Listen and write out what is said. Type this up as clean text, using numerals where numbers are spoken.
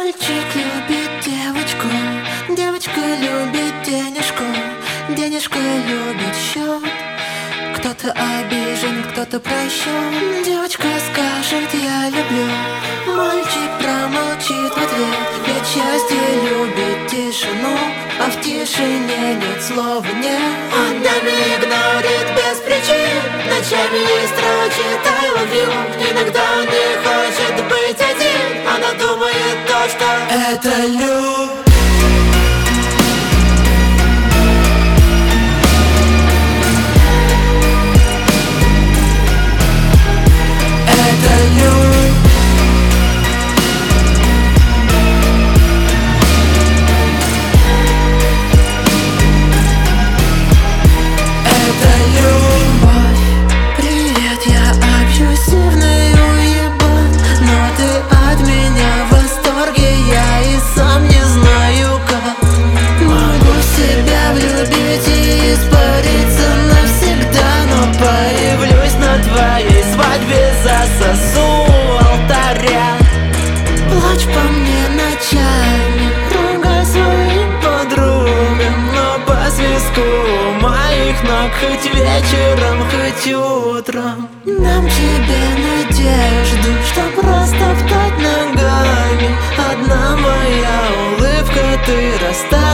Мальчик любит девочку, девочка любит денежку, денежка любит счет. Кто-то обижен, кто-то прощен. Девочка скажет «я люблю», мальчик промолчит в ответ. Ведь счастье любит тишину, а в тишине нет слова «нет». Он днями игнорит без причин, ночами строчит «I love you». Иногда он не хочет быть один, она думает то, что это любовь. Засосу алтаря. Плачь по мне ночами, ругай своим подругам, но по свистку моих ног хоть вечером, хоть утром дам тебе надежду, что просто встать ногами. Одна моя улыбка, ты расстаешься.